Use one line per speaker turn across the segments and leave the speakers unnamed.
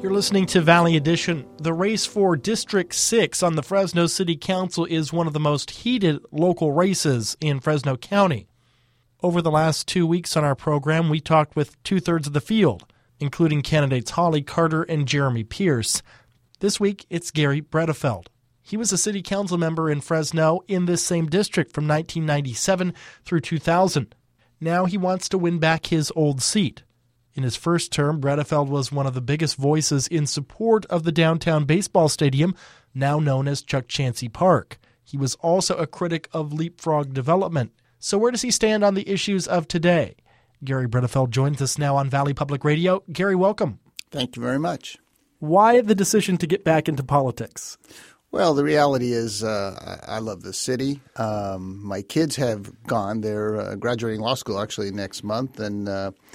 You're listening to Valley Edition. The race for District 6 on the Fresno City Council is one of the most heated local races in Fresno County. Over the last 2 weeks on our program, we talked with two-thirds of the field, including candidates Holly Carter and Jeremy Pierce. This week, it's Gary Bredefeld. He was a city council member in Fresno in this same district from 1997 through 2000. Now he wants to win back his old seat. In his first term, Bredefeld was one of the biggest voices in support of the downtown baseball stadium, now known as Chuck Chansey Park. He was also a critic of leapfrog development. So where does he stand on the issues of today? Gary Bredefeld joins us now on Valley Public Radio. Gary, welcome.
Thank you very much.
Why the decision to get back into politics?
Well, the reality is I love the city. My kids have gone. They're graduating law school actually next month, and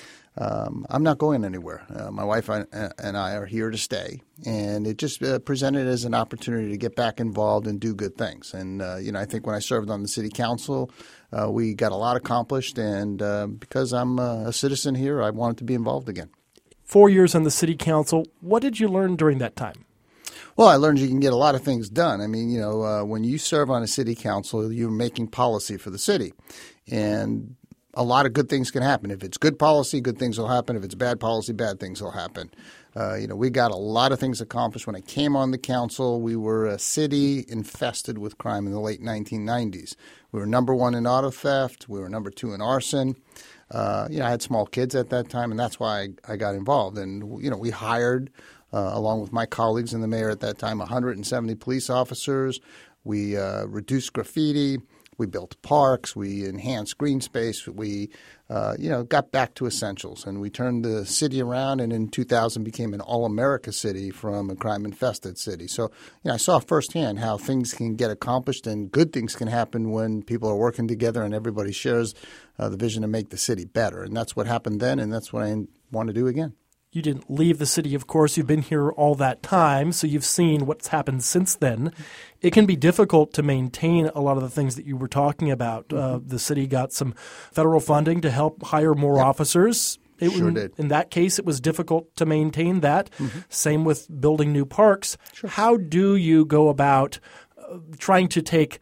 I'm not going anywhere. My wife and I are here to stay, and it just presented as an opportunity to get back involved and do good things. And, I think when I served on the city council, we got a lot accomplished, and because I'm a citizen here, I wanted to be involved again.
4 years on the city council. What did you learn during that time?
Well, I learned you can get a lot of things done. I mean, when you serve on a city council, you're making policy for the city, and a lot of good things can happen. If it's good policy, good things will happen. If it's bad policy, bad things will happen. We got a lot of things accomplished. When I came on the council, we were a city infested with crime in the late 1990s. We were number one in auto theft. We were number two in arson. I had small kids at that time, and that's why I got involved. And, we hired, along with my colleagues and the mayor at that time, 170 police officers. We reduced graffiti. We built parks. We enhanced green space. We, got back to essentials, and we turned the city around. And in 2000, became an all-America city from a crime-infested city. So, I saw firsthand how things can get accomplished and good things can happen when people are working together and everybody shares the vision to make the city better. And that's what happened then, and that's what I want to do again.
You didn't leave the city, of course. You've been here all that time, so you've seen what's happened since then. It can be difficult to maintain a lot of the things that you were talking about. The city got some federal funding to help hire more officers.
Sure did.
In that case, it was difficult to maintain that. Same with building new parks.
Sure.
How do you go about trying to take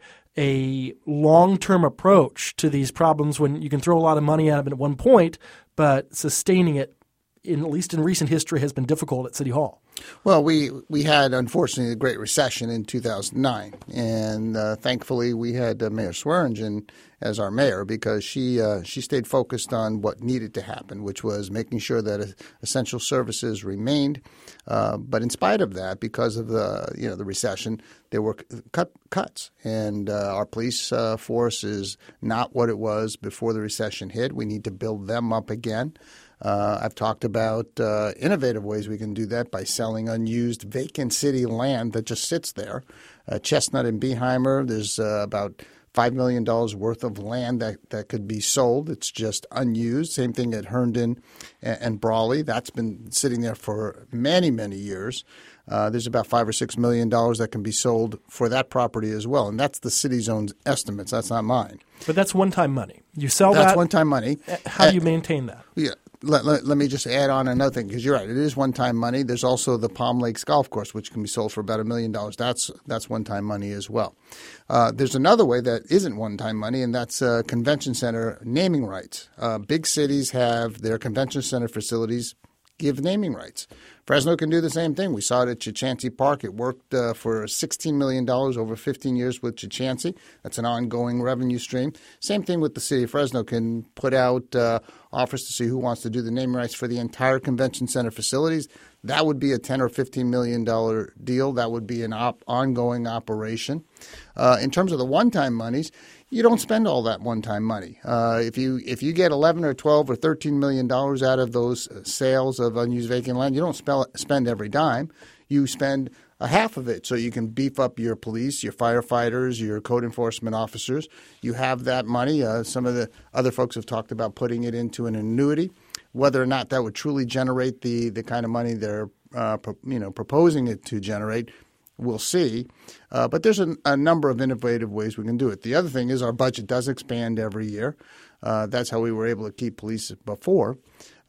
a long-term approach to these problems when you can throw a lot of money at them at one point, but sustaining it, at least in recent history, has been difficult at City Hall?
Well, we had, unfortunately, the Great Recession in 2009, and thankfully we had Mayor Swearingen as our mayor because she stayed focused on what needed to happen, which was making sure that essential services remained. But in spite of that, because of the recession, there were cuts, and our police force is not what it was before the recession hit. We need to build them up again. I've talked about innovative ways we can do that by selling unused vacant city land that just sits there. Chestnut and Beheimer, there's about $5 million worth of land that could be sold. It's just unused. Same thing at Herndon and Brawley. That's been sitting there for many, many years. There's about $5 or $6 million that can be sold for that property as well. And that's the city's own estimates. That's not mine.
But that's one-time money. You sell
That's one-time money.
How do you maintain that?
Yeah. Let me just add on another thing, because you're right. It is one-time money. There's also the Palm Lakes Golf Course, which can be sold for about $1 million. That's one-time money as well. There's another way that isn't one-time money, and that's convention center naming rights. Big cities have their convention center facilities give naming rights. Fresno can do the same thing. We saw it at Chachansey Park. It worked for $16 million over 15 years with Chachansey. That's an ongoing revenue stream. Same thing with the city of Fresno can put out offers to see who wants to do the naming rights for the entire convention center facilities. That would be a $10 or $15 million deal. That would be an ongoing operation. In terms of the one-time monies, you don't spend all that one-time money. If you get 11 or 12 or $13 million out of those sales of unused vacant land, you don't spend every dime. You spend a half of it so you can beef up your police, your firefighters, your code enforcement officers. You have that money. Some of the other folks have talked about putting it into an annuity. Whether or not that would truly generate the kind of money they're proposing it to generate, we'll see. But there's a number of innovative ways we can do it. The other thing is our budget does expand every year. That's how we were able to keep police before.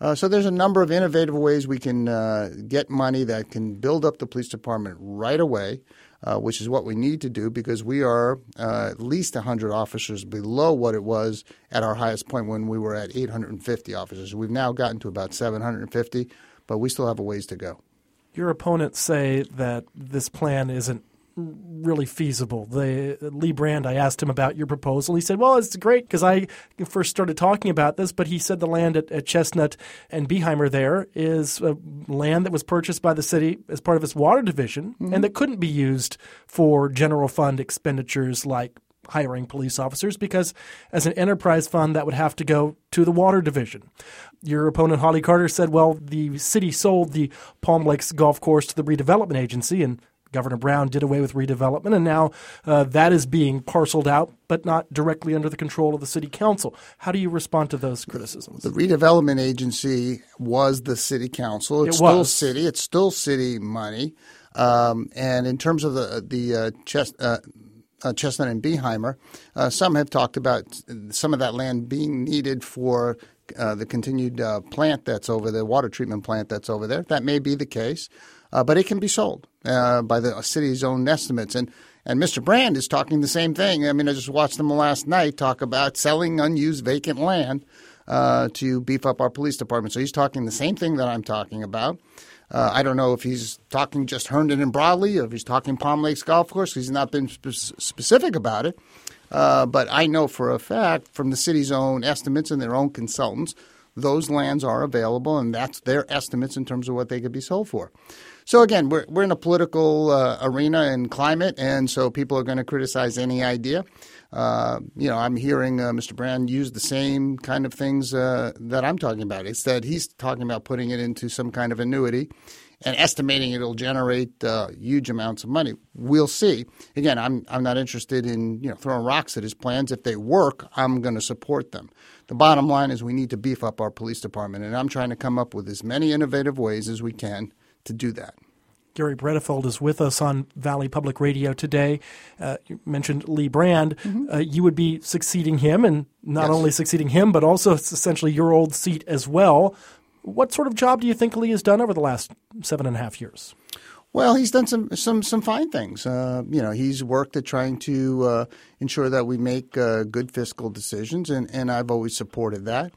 So there's a number of innovative ways we can get money that can build up the police department right away, which is what we need to do because we are at least 100 officers below what it was at our highest point when we were at 850 officers. We've now gotten to about 750, but we still have a ways to go.
Your opponents say that this plan isn't really feasible. Lee Brand, I asked him about your proposal. He said, well, it's great because I first started talking about this, but he said the land at Chestnut and Beheimer there is land that was purchased by the city as part of its water division and that couldn't be used for general fund expenditures like hiring police officers because as an enterprise fund that would have to go to the water division. Your opponent, Holly Carter, said, well, the city sold the Palm Lakes Golf Course to the redevelopment agency and Governor Brown did away with redevelopment, and now that is being parceled out, but not directly under the control of the city council. How do you respond to those criticisms?
The redevelopment agency was the city council. It's still city money. And in terms of the Chestnut and Beheimer, some have talked about some of that land being needed for the continued plant that's over there, water treatment plant that's over there. That may be the case. But it can be sold by the city's own estimates. And Mr. Brand is talking the same thing. I mean, I just watched him last night talk about selling unused vacant land to beef up our police department. So he's talking the same thing that I'm talking about. I don't know if he's talking just Herndon and Broadley or if he's talking Palm Lakes Golf Course. He's not been specific about it. But I know for a fact from the city's own estimates and their own consultants, those lands are available, and that's their estimates in terms of what they could be sold for. So again, we're in a political arena and climate, and so people are going to criticize any idea. I'm hearing Mr. Brand use the same kind of things that I'm talking about. It's that he's talking about putting it into some kind of annuity and estimating it'll generate huge amounts of money. We'll see. Again, I'm not interested in throwing rocks at his plans. If they work, I'm going to support them. The bottom line is we need to beef up our police department, and I'm trying to come up with as many innovative ways as we can to do that.
Gary Bredefeld is with us on Valley Public Radio today. You mentioned Lee Brand. You would be succeeding him, and not only succeeding him, but also it's essentially your old seat as well. What sort of job do you think Lee has done over the last 7.5 years?
Well, he's done some fine things. He's worked at trying to ensure that we make good fiscal decisions, and I've always supported that.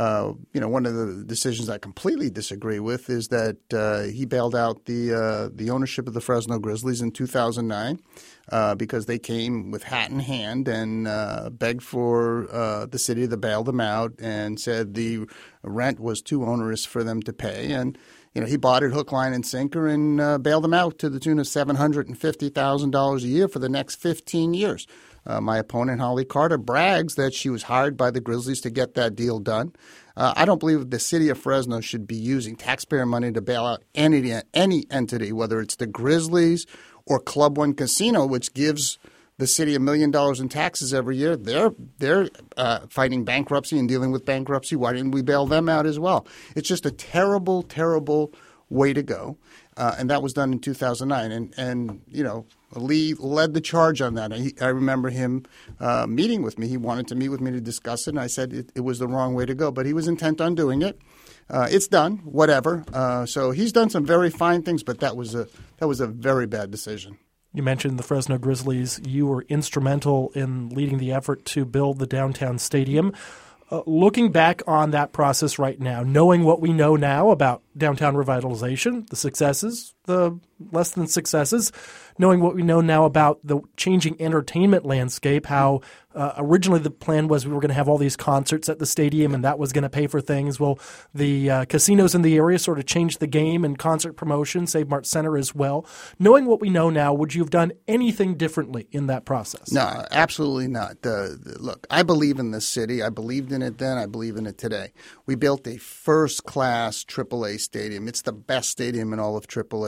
One of the decisions I completely disagree with is that he bailed out the ownership of the Fresno Grizzlies in 2009 because they came with hat in hand and begged for the city to bail them out and said the rent was too onerous for them to pay. And he bought it hook, line, and sinker and bailed them out to the tune of $750,000 a year for the next 15 years. My opponent, Holly Carter, brags that she was hired by the Grizzlies to get that deal done. I don't believe the city of Fresno should be using taxpayer money to bail out any entity, whether it's the Grizzlies or Club One Casino, which gives the city $1 million in taxes every year. They're fighting bankruptcy and dealing with bankruptcy. Why didn't we bail them out as well? It's just a terrible, terrible way to go. And that was done in 2009. And Lee led the charge on that. I remember him meeting with me. He wanted to meet with me to discuss it, and I said it was the wrong way to go. But he was intent on doing it. It's done, whatever. So he's done some very fine things, but that was a very bad decision.
You mentioned the Fresno Grizzlies. You were instrumental in leading the effort to build the downtown stadium. Looking back on that process right now, knowing what we know now about downtown revitalization, the successes, the less than successes, knowing what we know now about the changing entertainment landscape, how originally the plan was we were going to have all these concerts at the stadium and that was going to pay for things. Well, the casinos in the area sort of changed the game and concert promotion, Save Mart Center as well. Knowing what we know now, would you have done anything differently in that process?
No, absolutely not. Look, I believe in this city. I believed in it then. I believe in it today. We built a first-class AAA stadium. It's the best stadium in all of AAA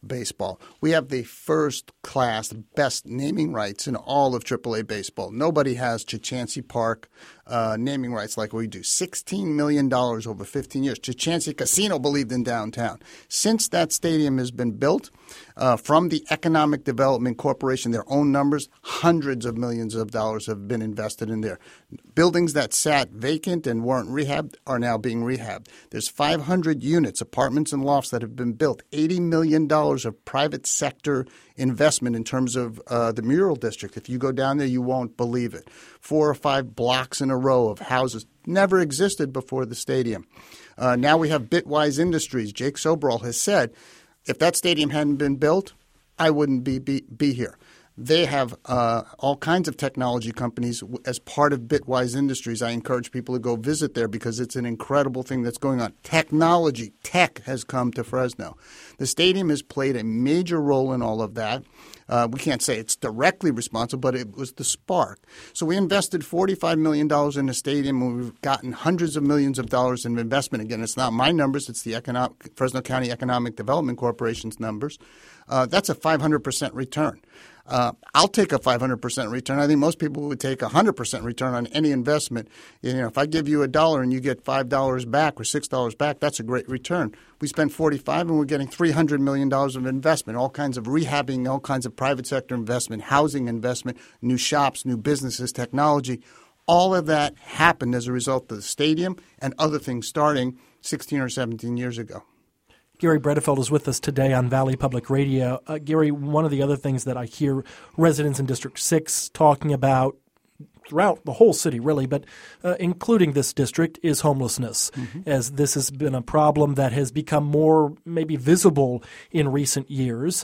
baseball. We have the first-class, best naming rights in all of AAA baseball. Nobody has Chauncey Park naming rights like we do. $16 million over 15 years. Chauncey Casino believed in downtown. Since that stadium has been built, from the Economic Development Corporation, their own numbers, hundreds of millions of dollars have been invested in there. Buildings that sat vacant and weren't rehabbed are now being rehabbed. There's 500 units, apartments and lofts that have been built. $80 million of private sector investment in terms of the Mural District. If you go down there, you won't believe it. 4 or 5 blocks in a row of houses never existed before the stadium. Now we have Bitwise Industries. Jake Sobral has said, if that stadium hadn't been built, I wouldn't be here. They have all kinds of technology companies as part of Bitwise Industries. I encourage people to go visit there because it's an incredible thing that's going on. Technology, tech has come to Fresno. The stadium has played a major role in all of that. We can't say it's directly responsible, but it was the spark. So we invested $45 million in the stadium, and we've gotten hundreds of millions of dollars in investment. Again, it's not my numbers. It's the Fresno County Economic Development Corporation's numbers. That's a 500% return. I'll take a 500% return. I think most people would take a 100% return on any investment. If I give you $1 and you get $5 back or $6 back, that's a great return. We spent $45 and we're getting $300 million of investment, all kinds of rehabbing, all kinds of private sector investment, housing investment, new shops, new businesses, technology. All of that happened as a result of the stadium and other things starting 16 or 17 years ago.
Gary Bredefeld is with us today on Valley Public Radio. Gary, one of the other things that I hear residents in District 6 talking about throughout the whole city, really, but including this district, is homelessness, as this has been a problem that has become more maybe visible in recent years.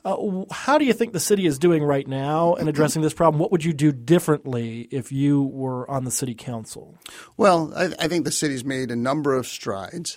How do you think the city is doing right now in addressing this problem? What would you do differently if you were on the city council?
Well, I think the city's made a number of strides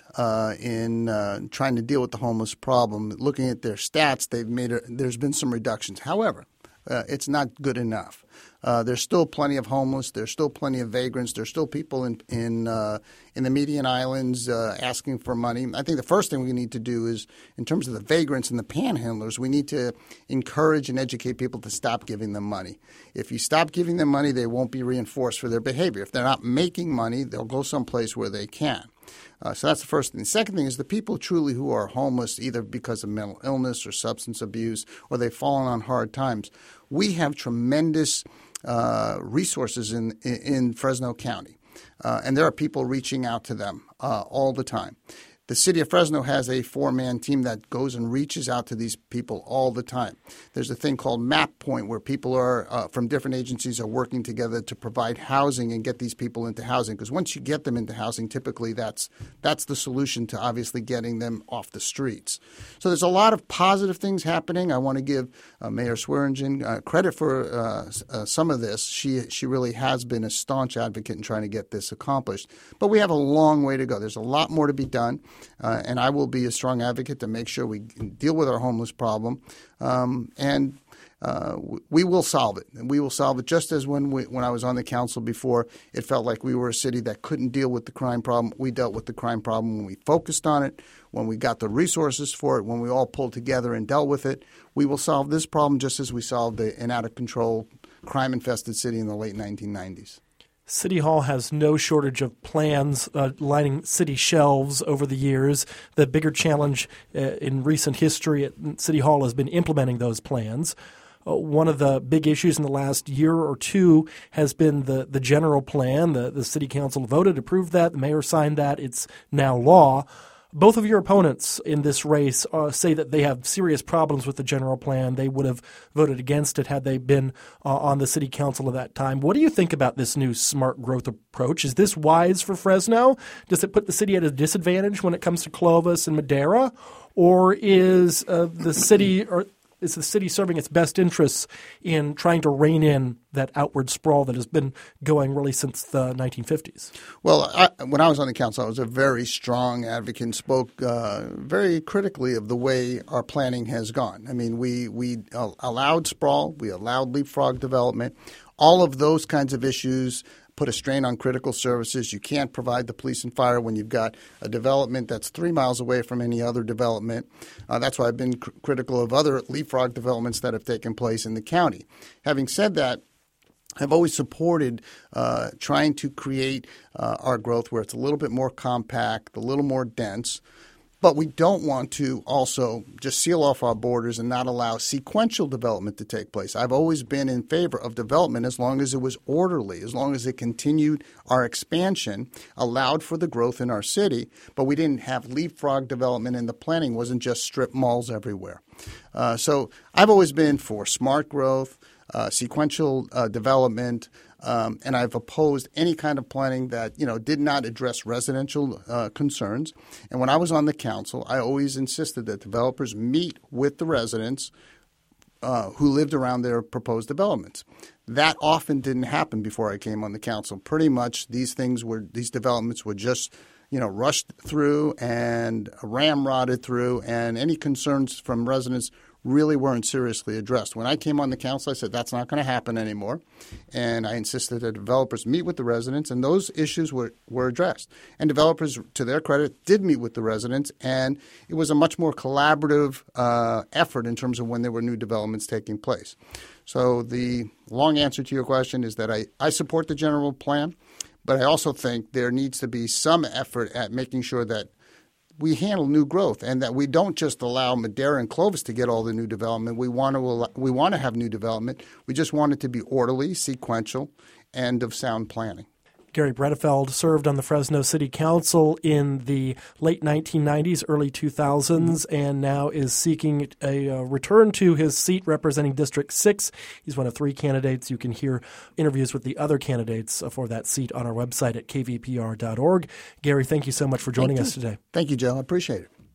in trying to deal with the homeless problem. Looking at their stats, there's been some reductions. However, it's not good enough. There's still plenty of homeless. There's still plenty of vagrants. There's still people in the median islands asking for money. I think the first thing we need to do is, in terms of the vagrants and the panhandlers, we need to encourage and educate people to stop giving them money. If you stop giving them money, they won't be reinforced for their behavior. If they're not making money, they'll go someplace where they can. So that's the first thing. The second thing is the people truly who are homeless, either because of mental illness or substance abuse, or they've fallen on hard times. We have tremendous resources in Fresno County, and there are people reaching out to them all the time. The city of Fresno has a 4-man team that goes and reaches out to these people all the time. There's a thing called Map Point where people are from different agencies are working together to provide housing and get these people into housing. Because once you get them into housing, typically that's the solution to obviously getting them off the streets. So there's a lot of positive things happening. I want to give Mayor Swearingen credit for some of this. She really has been a staunch advocate in trying to get this accomplished. But we have a long way to go. There's a lot more to be done. And I will be a strong advocate to make sure we deal with our homeless problem, and we will solve it. And we will solve it just as when I was on the council before, it felt like we were a city that couldn't deal with the crime problem. We dealt with the crime problem when we focused on it, when we got the resources for it, when we all pulled together and dealt with it. We will solve this problem just as we solved an out-of-control, crime-infested city in the late 1990s.
City Hall has no shortage of plans lining city shelves over the years. The bigger challenge in recent history at City Hall has been implementing those plans. One of the big issues in the last year or two has been the general plan. The city council voted, approved that. The mayor signed that. It's now law. Both of your opponents in this race say that they have serious problems with the general plan. They would have voted against it had they been on the city council at that time. What do you think about this new smart growth approach? Is this wise for Fresno? Does it put the city at a disadvantage when it comes to Clovis and Madera? Or is the city serving its best interests in trying to rein in that outward sprawl that has been going really since the 1950s?
Well, when I was on the council, I was a very strong advocate and spoke very critically of the way our planning has gone. I mean, we allowed sprawl. We allowed leapfrog development. All of those kinds of issues put a strain on critical services. You can't provide the police and fire when you've got a development that's 3 miles away from any other development. That's why I've been critical of other leapfrog developments that have taken place in the county. Having said that, I've always supported trying to create our growth where it's a little bit more compact, a little more dense. But we don't want to also just seal off our borders and not allow sequential development to take place. I've always been in favor of development as long as it was orderly, as long as it continued our expansion, allowed for the growth in our city, but we didn't have leapfrog development and the planning wasn't just strip malls everywhere. So I've always been for smart growth, sequential development, and I've opposed any kind of planning that did not address residential concerns. And when I was on the council, I always insisted that developers meet with the residents who lived around their proposed developments. That often didn't happen before I came on the council. Pretty much these developments were just rushed through and ramrodded through, and any concerns from residents really weren't seriously addressed. When I came on the council, I said that's not going to happen anymore, and I insisted that developers meet with the residents, and those issues were addressed. And developers, to their credit, did meet with the residents, and it was a much more collaborative effort in terms of when there were new developments taking place. So the long answer to your question is that I support the general plan, but I also think there needs to be some effort at making sure that we handle new growth and that we don't just allow Madera and Clovis to get all the new development. We want to have new development. We just want it to be orderly, sequential, and of sound planning.
Gary Bredefeld served on the Fresno City Council in the late 1990s, early 2000s, and now is seeking a return to his seat representing District 6. He's one of 3 candidates. You can hear interviews with the other candidates for that seat on our website at kvpr.org. Gary, thank you so much for joining us today.
Thank you, Joe. I appreciate it.